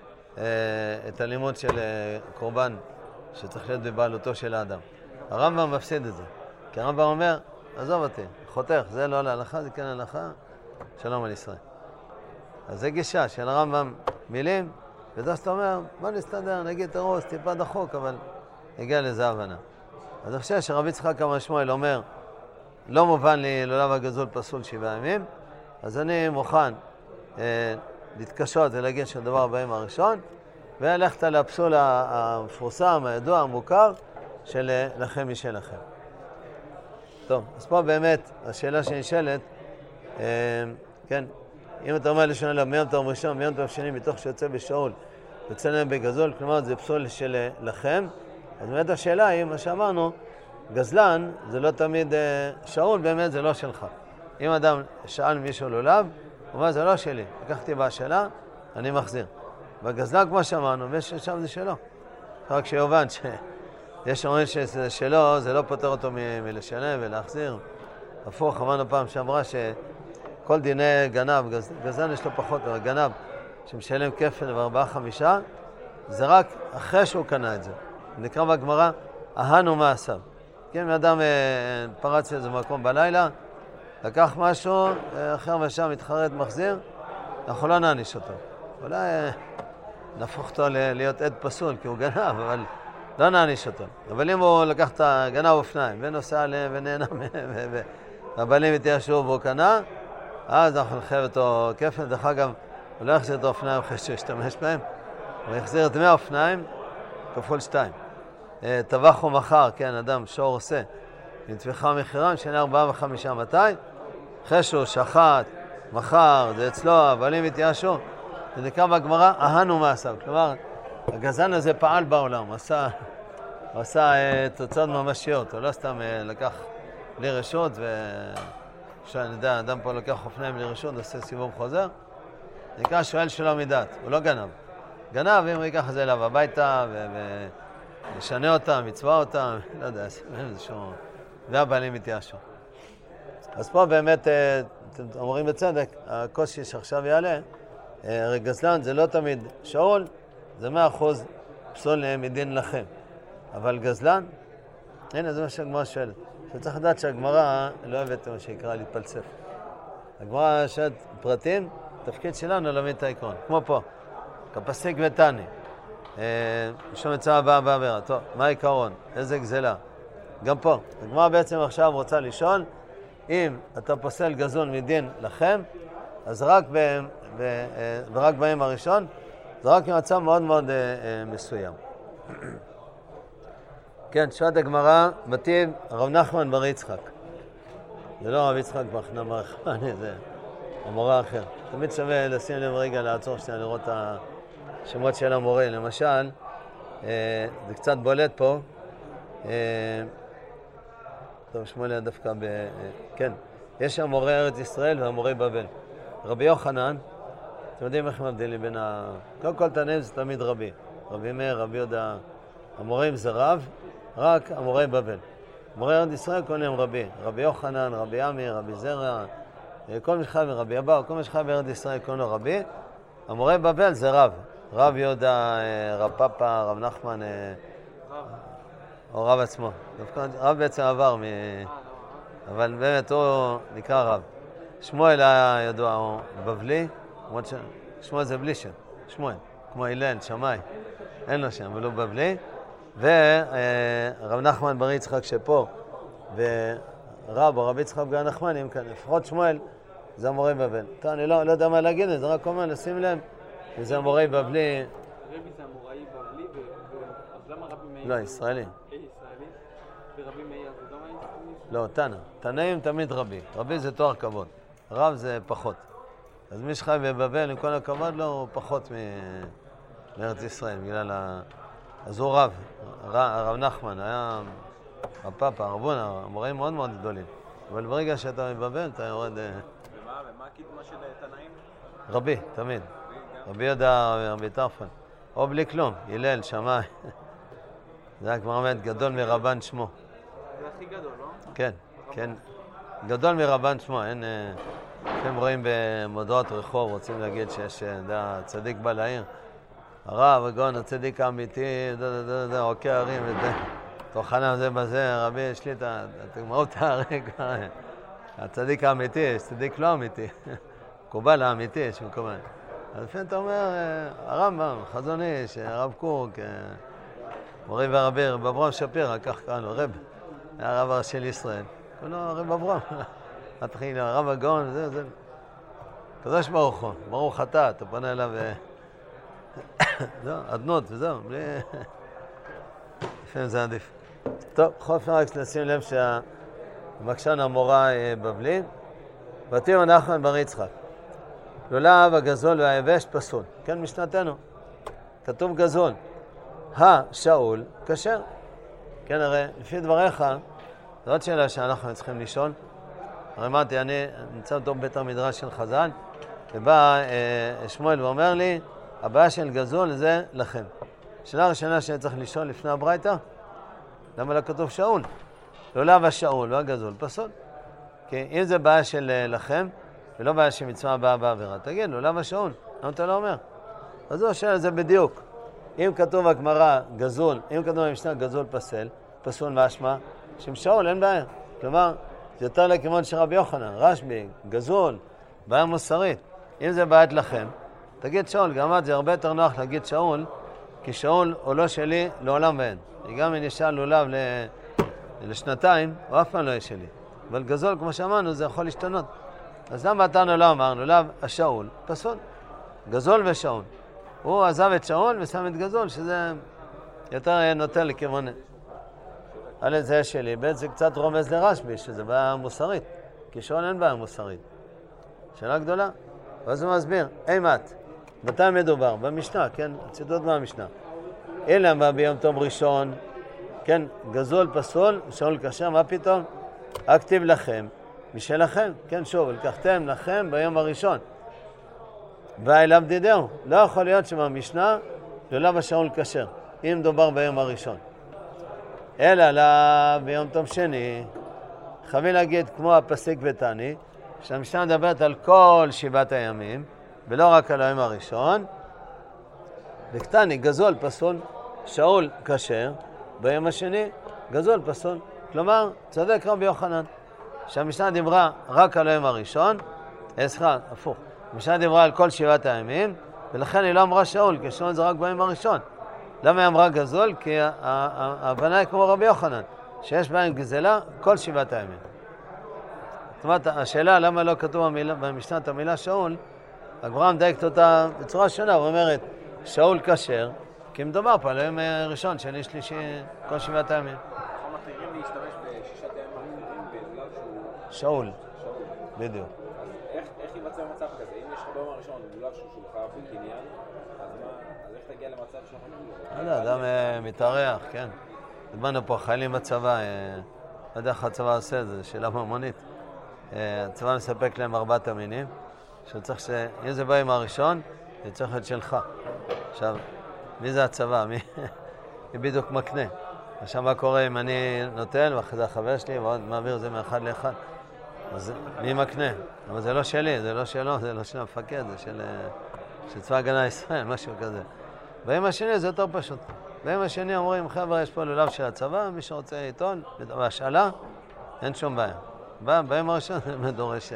את הלימוד של קורבן שצריך להיות בבעלותו של האדם. הרמב"ם מפסיד את זה, כי הרמב"ם אומר, עזוב אותי, חותך, זה לא להלכה, זה כן להלכה, שלום על ישראל. אז זה גישה של הרמב"ם מילים, ודוס אומר, בוא נסתדר, נגיד תרוס, טיפה דחוק, אבל הגיע לזה הבנה. אז אני חושב שרבי יצחק אמר שמואל אומר, לא מובן לי לולב הגזול פסול 7 ימים, אז אני מוכן להתקשות ולהגיד שהדבר הבאים הראשון, ולכת לפסול המפורסם, הידוע, המוכר, של לכם משלכם. טוב, אז פה באמת השאלה שנשאלת, כן, אם אתה אומר לשון אליו מיום טוב ראשון, מיום טוב שני, מתוך שיוצא בשאול, יוצא להם בגזול, כלומר זה פסול של לכם, אז באמת השאלה היא, מה שאמרנו, גזלן זה לא תמיד שאול, באמת זה לא שלך. אם אדם שאל מישהו לולב, הוא אומר, זה לא שלי, לקחתי בשאלה, אני מחזיר. בגזלן, כמו שאמרנו, ושם זה שלו. רק שיובן שיש אומרים שזה שלו, זה לא פותר אותו מלשלם ולהחזיר. הפוך, אמרנו פעם שאמרה שכל דיני גנב, גזלן יש לו פחות, אבל גנב שמשלם כפל ו4-5, זה רק אחרי שהוא קנה את זה. נקרא בגמרא, אהנו מעשיו. כן, אדם פרץ לאיזה מקום בלילה, לקח משהו, אחר ושם מתחרט מחזיר, אנחנו לא נעניש אותו. אולי נהפוך אותו להיות עד פסול, כי הוא גנב, אבל לא נעניש אותו. אבל אם הוא לקח את הגנב אופניים, ונוסע עליהם ונהנה, והבעלים התיישבו והוא קנה, אז אנחנו נחייב אותו כפל. דרך אגב, הוא לא יחזיר את האופניים אחרי שהוא ישתמש בהם, הוא יחזיר את 100 אופניים כפול 2. טבח או מחר, כן, אדם שור עושה, עם תביכה מחירה, משנה 4 ו5, מתי? אחרי שהוא שחט, מחר, זה אצלו, הבעלים התיישבו, זה נקרא בגמרא, אהנו מעשיו. כלומר, הגזלן הזה פעל בעולם, הוא עשה תוצאות ממשיות, הוא לא סתם לקח בלי רשות, אני יודע, אדם פה לקח אופניים בלי רשות, עושה סיבוב חוזר, נקרא שואל שלא מדעת, הוא לא גנב. גנב, אם הוא ייקח את זה אליו הביתה, וישנה אותם, יצבע אותם, לא יודע, איזשהו, והבעלים התיישבו. אז פה באמת, אתם אומרים בצדק, הקושי שעכשיו יעלה, הרי גזלן זה לא תמיד שאול, זה 100% פסול מדין לכם. אבל גזלן, הנה זה מה שהגמרא שואלת. שצריך לדעת שהגמרא לא אוהבת מה שיקרא להתפלסף. הגמרא שואלת פרטים, תפקיד שלנו להבין את העקרון. כמו פה, כפסיק ותני. שום מצווה הבאה בעבירה. טוב, מה העיקרון? איזה גזלה? גם פה. הגמרא בעצם עכשיו רוצה לשאול, אם אתה פוסל גזול מדין לכם, אז רק בהם הראשון, זה רק במצב מאוד מאוד מסוים. כן, שואלת הגמרא, בטיב רב נחמן בר יצחק. זה לא רב יצחק מחנה מרחמני, זה המורה אחר. תמיד שווה לשים לב רגע לעצור שנייה לראות את השמות של המורה. למשל, זה קצת בולט פה. טוב, שמואל דווקא כן, יש המורה ארץ ישראל והמורה בבל. רבי יוחנן, אתם יודעים איך הם מבדילים בין קודם כל תנאים זה תמיד רבי. רבי מאיר, רבי יהודה, המורים זה רב, רק המורה בבל. המורה ארץ ישראל קוראים להם רבי. רבי יוחנן, רבי אמיר, רבי זרע, כל מי שחי ברבי אבא, כל מי שחי בארץ ישראל קוראים לו רבי. המורה בבל זה רב. רב יהודה, רב פאפה, רב נחמן, או רב עצמו. רב בעצם עבר אבל באמת הוא נקרא רב. שמואל היה ידוע, הוא בבלי, שמואל זה בלי שם, שמואל, כמו הלל, שמאי, אין לו שם, אבל הוא בבלי. ורב נחמן בר יצחק שפה, ורב או רב יצחק בר נחמן, אם כאן, לפחות שמואל, זה המורה בבל. טוב, אני לא יודע מה להגיד, זה רק אומר, נשים לב, זה המורה בבלי. רבי זה המוראי בבלי, אז למה רבי מאיר? לא, ישראלי. ישראלי? ורבי מאיר זה לא מה? לא, תנא. תנאים תמיד רבי. רבי זה תואר כבוד. רב זה פחות. אז מי שחי בבבל, עם כל הכבוד לו, הוא פחות בארץ ישראל, בגלל אז הוא רב, הרב נחמן, היה הפאפה, הרבון, המוראים מאוד מאוד גדולים. אבל ברגע שאתה מבבל, אתה יורד... ומה הקידמה של תנאים? רבי, תמיד. רבי יהודה, רבי טרפון. או בלי כלום, הלל, שמאי. זה היה כבר עומד גדול מרבן שמו. זה הכי גדול, לא? כן, כן. גדול מרבן שמו, אין... אתם רואים במודעות רחוב, רוצים להגיד שיש צדיק בא לעיר. הרב, הגאון, הצדיק האמיתי, עוקי הרים, תוכנה זה בזה, רבי, יש לי את הגמרות הארי, הצדיק האמיתי, יש צדיק לא אמיתי. מקובל האמיתי, יש מקובל. אז לפעמים אתה אומר, הרמב"ם, חזון איש, הרב קוק, מורי ורבי, רב אברהם שפירא, כך קראנו, רב, היה הרב הראשי לישראל. כולו רב אברהם. מתחיל, הרב הגאון, זה. קדוש ברוך הוא, ברוך אתה פונה אליו, זהו, עדנות וזהו, בלי... לפעמים זה עדיף. טוב, בכל אופן רק נשים לב שהמקשן המורה בבלי, ותראו נחמן בר יצחק. לולב הגזול והיבש פסול. כן, משנתנו. כתוב גזול. שאול כשר. כן, הרי לפי דבריך, זו עוד שאלה שאנחנו צריכים לשאול. הרי אמרתי, אני נמצא אותו בבית המדרש של חז"ל, ובא שמואל ואומר לי, הבעיה של גזול זה לכם. השאלה הראשונה שאני צריך לשאול לפני הברייתא, למה לא כתוב שאול? לולב השאול והגזול פסול. כי אם זה בעיה של לכם, ולא בעיה שמצווה הבאה בעבירה, תגיד, לולב השאול, למה אתה לא אומר? אז זו השאלה, זה בדיוק. אם כתוב הגמרא גזול, אם כתוב במשנה גזול פסול משמע, שם שאול אין בעיה. כלומר, זה יותר לכיוון של רבי יוחנן, רשב"י, גזול, בעיה מוסרית. אם זה בעיית לכם, תגיד שאול, גם את זה הרבה יותר נוח להגיד שאול, כי שאול הוא לא שלי לעולם ואין. גם אם נשאל לולב לשנתיים, הוא אף פעם לא יהיה שלי. אבל גזול, כמו שאמרנו, זה יכול להשתנות. אז למה אותנו לא אמרנו, לולב השאול, פסול. גזול ושאול. הוא עזב את שאול ושם את גזול, שזה יותר נוטה לכיוון... על זה שלי, ב' זה קצת רומז לרשב"י, שזה בעיה מוסרית, כי שאול אין בעיה מוסרית. שאלה גדולה. ואז הוא מסביר, אימת, מתי מדובר? במשנה, כן? ציטוט מהמשנה. אלא מה ביום תום ראשון, כן? גזול פסול, שאול כשר, מה פתאום? אכתיב לכם, משלכם, כן? שוב, לקחתם לכם ביום הראשון. ואליו דידהו, לא יכול להיות שבמשנה, לולב השאול כשר, אם מדובר ביום הראשון. אלא לה ביום תום שני, חייבים להגיד כמו הפסיק ותני, שהמשנה מדברת על כל 7 הימים, ולא רק על היום הראשון. וקטני, גזול פסול, שאול כשר, ביום השני, גזול פסול. כלומר, צודק רבי יוחנן, שהמשנה דיברה רק על היום הראשון, הפוך. המשנה דיברה על כל 7 הימים, ולכן היא לא אמרה שאול, כי שאול זה רק ביום הראשון. למה היא אמרה גזול? כי ההבנה היא כמו רבי יוחנן, שיש בהם גזלה כל 7 הימים. זאת אומרת, השאלה למה לא כתוב במשנה את המילה שאול, הגמרא מדייקת אותה בצורה שונה, הוא אומרת, שאול כשר, כי מדובר פה על היום ראשון, שני, שלישי, כל 7 הימים. אנחנו מתחילים להשתמש ב6 הימים האחרים בגלל שהוא... שאול, בדיוק. אז איך יימצא מצב כזה? אם יש לך ביום הראשון לולב שהוא חייב בקניין, אז איך תגיע למצב שאנחנו לא? אדם מתארח, כן. דמנו פה חיילים בצבא, לא יודע איך הצבא עושה את זה, זו שאלה ממונית. הצבא מספק להם 4 המינים, שצריך אם זה בא עם הראשון, זה צריך להיות שלך. עכשיו, מי זה הצבא? מי בדיוק מקנה? עכשיו מה קורה אם אני נותן, ואחרי זה החבר שלי, ועוד מעביר זה מאחד לאחד. אז מי מקנה? אבל זה לא שלי, זה לא שלו, זה לא של המפקד, זה של צבא הגנה ישראל, משהו כזה. ביום השני זה יותר פשוט. ביום השני אומרים, חבר'ה, יש פה לולב של הצבא, מי שרוצה עיתון, בהשאלה, אין שום בעיה. ביום הראשון זה דורש...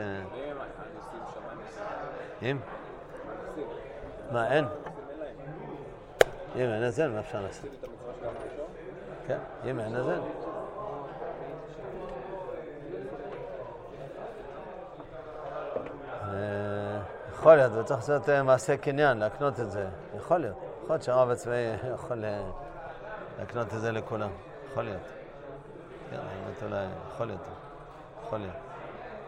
אם? מה, אין? אם אין נזל, מה אפשר לעשות? כן, אם אין נזל. יכול להיות, וצריך לעשות מעשה קניין, להקנות את זה. יכול להיות שהרב הצבאי יכול להקנות את זה לכולם. יכול להיות. כן, האמת אולי, יכול להיות.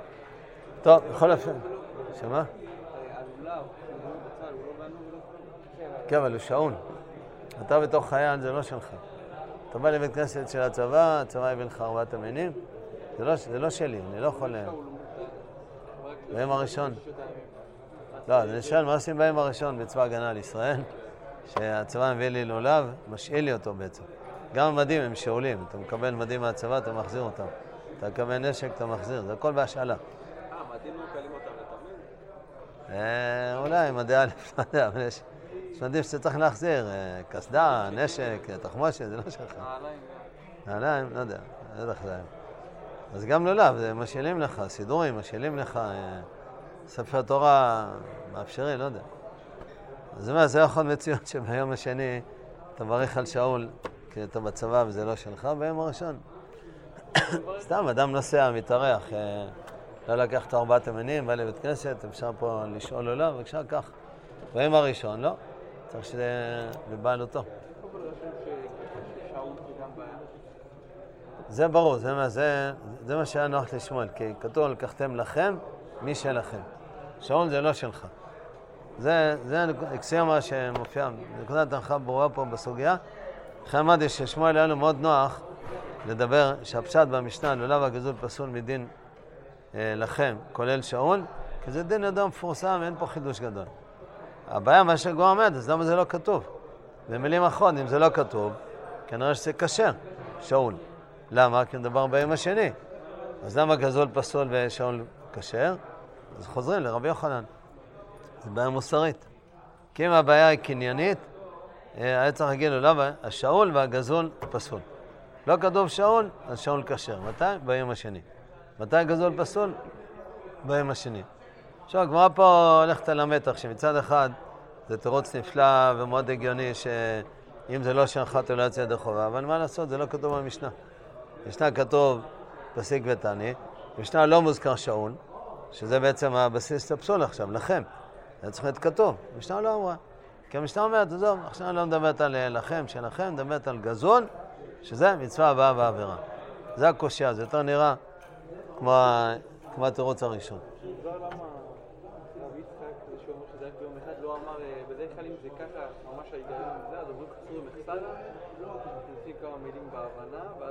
טוב, בכל אופן. שמה? כן, אבל הוא שעון. אתה בתור חייל זה לא שלך. אתה בא לבית כנסת של הצבא, הצבא הביא לך 4 המינים, זה לא שלי, אני לא יכול... ביום הראשון. לא, אני שואל מה עושים ביום הראשון בצבא הגנה על ישראל, שהצבא מביא לי לולב, משאיל לי אותו בעצם. גם המדים הם שאולים, אתה מקבל מדים מהצבא, אתה מחזיר אותם. אתה מקבל נשק, אתה מחזיר, זה הכל בהשאלה. מדים לא קלים אותם לתמיד? אולי, מדי א', לא יודע, אבל יש מדים שאתה צריך להחזיר, קסדה, נשק, תחמושת, זה לא שלך. נעליים, לא יודע, לא יודע איך זה. אז גם לולב, זה משאילים לך, סידורים, משאילים לך, ספר תורה מאפשרי, לא יודע. אז מה, זה יכול מציאות שביום השני אתה מברך על שאול, כי אתה בצבא וזה לא שלך, ביום הראשון. סתם, אדם נוסע, מתארח, לא לקח את 4 המינים, בא לבית כנסת, אפשר פה לשאול לולב, בבקשה, כך. ביום הראשון, לא, צריך שזה בבעלותו. זה ברור, זה מה שהיה נוח לשמואל, כי כתוב, לקחתם לכם, מי שלכם. שאול זה לא שלך. זה אקסיומה שמופיעה, נקודת הנחה ברורה פה בסוגיה. לכן אמרתי ששמואל היה לו מאוד נוח לדבר שהפשט במשנה, לולב הגזול פסול מדין לכם, כולל שאול, כי זה דין אדם מפורסם, אין פה חידוש גדול. הבעיה מה שגמרא אומרת, אז למה זה לא כתוב? במילים אחרות, אם זה לא כתוב, כנראה שזה כשר, שאול. למה? כי נדבר ביום השני. אז למה גזול פסול ושאול כשר? אז חוזרים לרבי יוחנן. זה בעיה מוסרית. כי אם הבעיה היא קניינית, היה צריך להגיד לו, למה? השאול והגזול פסול. לא כתוב שאול, אז שאול כשר. מתי? ביום השני. מתי גזול פסול? ביום השני. עכשיו, הגמרא פה הולכת על המתח, שמצד אחד זה תירוץ נפלא ומאוד הגיוני שאם זה לא שלך אתה לא יוצא ידי חובה, אבל מה לעשות? זה לא כתוב במשנה. במשנה כתוב פסיק ותני, במשנה לא מוזכר שאול, שזה בעצם הבסיס לפסול עכשיו, לכם. זה צריך להיות כתוב. במשנה לא אמרה. כי המשנה אומרת, עזוב, עכשיו לא מדברת על לכם, שלכם, מדברת על גזול, שזה מצווה הבאה בעבירה. זה הקושיה, זה יותר נראה כמו התירוץ הראשון. לא למה רבי יצחק, זה שהוא אומר שזה רק ביום אחד, לא אמר, בדרך כלל אם זה ככה, ממש ההיגיון הזה, אז אומרים חסרו מחסרה, נכנסים כמה מילים בהבנה, ואז...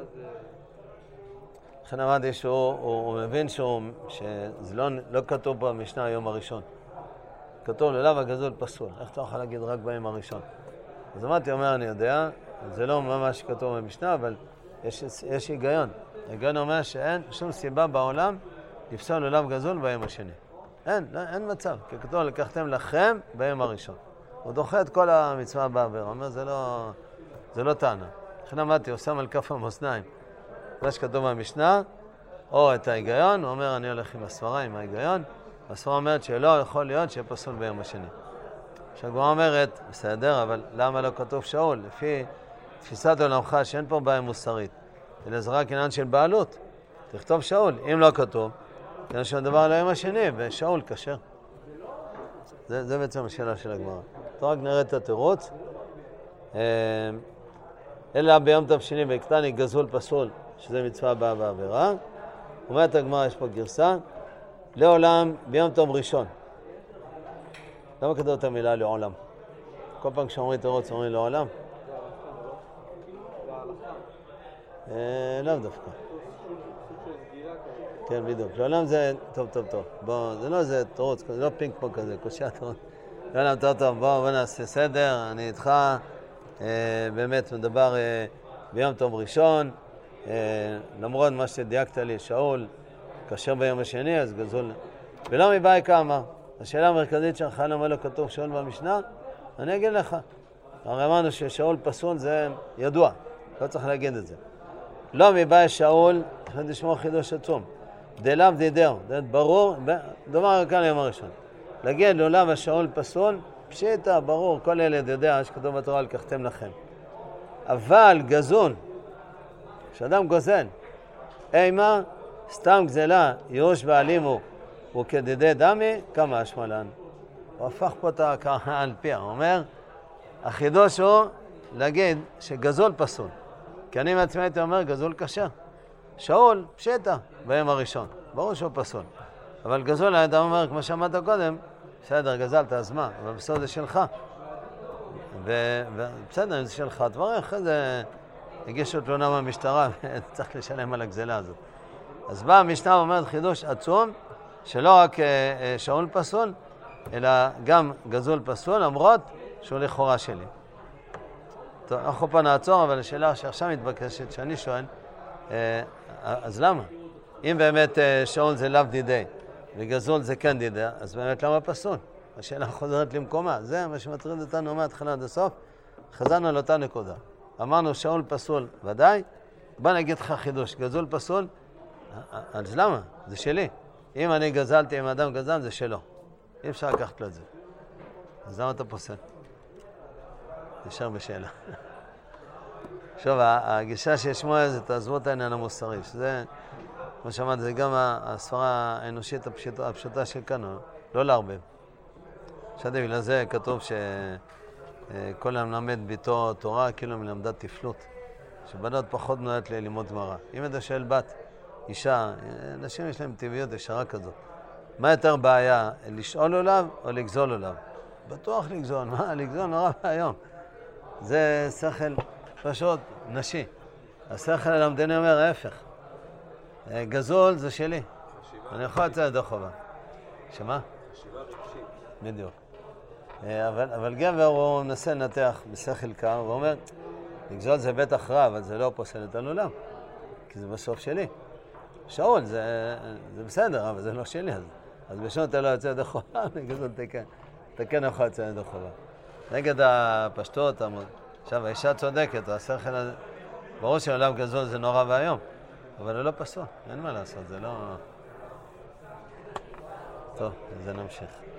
לכן אמרתי שהוא מבין שזה לא כתוב במשנה היום הראשון. כתוב לולב הגזול פסול. איך אתה יכול להגיד רק ביום הראשון? אז אמרתי, אומר, אני יודע, זה לא ממש כתוב במשנה, אבל יש היגיון. היגיון אומר שאין שום סיבה בעולם לפסול לולב גזול ביום השני. אין מצב, כי כתוב לקחתם לכם ביום הראשון. הוא דוחה את כל המצווה בעבר, הוא אומר, זה לא טענה. לכן אמרתי, הוא שם על כף המאזניים. מה שכתוב במשנה, או את ההיגיון, הוא אומר, אני הולך עם הסברה, עם ההיגיון. הסברה אומרת שלא יכול להיות שיהיה פסול ביום השני. שהגמרא אומרת, בסדר, אבל למה לא כתוב שאול? לפי תפיסת עולמך שאין פה בעיה מוסרית. אלא זה רק עניין של בעלות. תכתוב שאול. אם לא כתוב, כנראה שהדבר על היום השני, ושאול כשר. זה בעצם השאלה של הגמרא. אתה רק נראה את התירוץ. אלא ביום טוב שני ויקטני גזול פסול, שזה מצווה הבאה בעבירה. אומרת הגמרא, יש פה גרסה, לעולם ביום טוב ראשון. למה כתוב את המילה לעולם? כל פעם כשאומרים תירוץ אומרים לעולם? לאו דווקא. כן, בדיוק. לעולם זה טוב. בוא, זה לא איזה תירוץ, זה לא פינג פונג כזה, קושיה תירוץ. לעולם טוב, בוא נעשה סדר, אני איתך. באמת מדבר ביום טוב ראשון, למרות מה שדייקת לי, שאול, כאשר ביום השני, אז גזול. ולא מבאי כמה. השאלה המרכזית שלך, למה לא כתוב שאול במשנה? אני אגיד לך. הרי אמרנו ששאול פסול זה ידוע, לא צריך להגיד את זה. לא מבאי שאול, צריך לשמור חידוש עצום. דלאו דידר, זה ברור, דבר כאן ליום הראשון. להגיד לעולם השאול פסול, פשיטה, ברור, כל ילד יודע שכתוב בתורה לקחתם לכם. אבל גזול, שאדם גוזל, אימה, סתם גזלה, ייאוש בעלימו, וכדידי דמי, כמה השמלן. הוא הפך פה את הקראה על פיה, הוא אומר, החידוש הוא להגיד שגזול פסול. כי אני מעצמי הייתי אומר, גזול כשר. שאול, פשיטה, ביום הראשון. ברור שהוא פסול. אבל גזול, היית אומר, כמו שאמרת קודם, בסדר, גזלת, אז מה? אבל בסוד זה שלך. ובסדר, אם זה שלך, תברך, אחרי זה הגישו תלונה מהמשטרה, צריך לשלם על הגזלה הזאת. אז באה המשנה ואומרת חידוש עצום, שלא רק שאול פסול, אלא גם גזול פסול, למרות שהוא לכאורה שלי. טוב, אנחנו פה נעצור, אבל השאלה שעכשיו מתבקשת, שאני שואל, אז למה? אם באמת שאול זה לאו דידי, וגזול זה כן דידי, אז באמת למה פסול? השאלה חוזרת למקומה, זה מה שמטריד אותנו מההתחלה עד הסוף, חזרנו על אותה נקודה. אמרנו שאול פסול ודאי, בוא נגיד לך חידוש, גזול פסול, אז למה? זה שלי. אם אני גזלתי, אם האדם גזל, זה שלו. אי אפשר לקחת לו את זה. אז למה אתה פוסל? נשאר בשאלה. שוב, הגישה שישמוע זה תעזבו את העניין המוסרי, שזה, כמו שאמרת, זה גם הספרה האנושית הפשוטה של כאן, לא להרבב. שדי, בגלל זה כתוב שכל המלמד ביתו תורה, כאילו מלמדה תפלות. שבנות פחות בנויות ללימוד גמרא. אם אתה שואל בת, אישה, אנשים יש להם טבעיות ישרה כזאת. מה יותר בעיה, לשאול עליו או לגזול עליו? בטוח לגזול, מה? לגזול נורא היום. זה שכל פשוט נשי. השכל הלמדני אומר ההפך. גזול זה שלי. אני יכול לצאת ידי חובה. שמה? חשיבה רגשית. בדיוק. אבל גבר הוא מנסה לנתח בשכל קר, הוא אומר, לגזול זה בטח רע, אבל זה לא פוסל את העולם. כי זה בסוף שלי. שאול, זה בסדר, אבל זה לא שלי. אז בשביל אתה לא יוצא ידי חובה, בגזול אתה כן יכול לצאת ידי חובה. נגד הפשטות, עכשיו, האישה צודקת, השכל הזה, ברור שעולם גזול זה נורא והיום, אבל הוא לא פסול, אין מה לעשות, זה לא... טוב, אז נמשיך.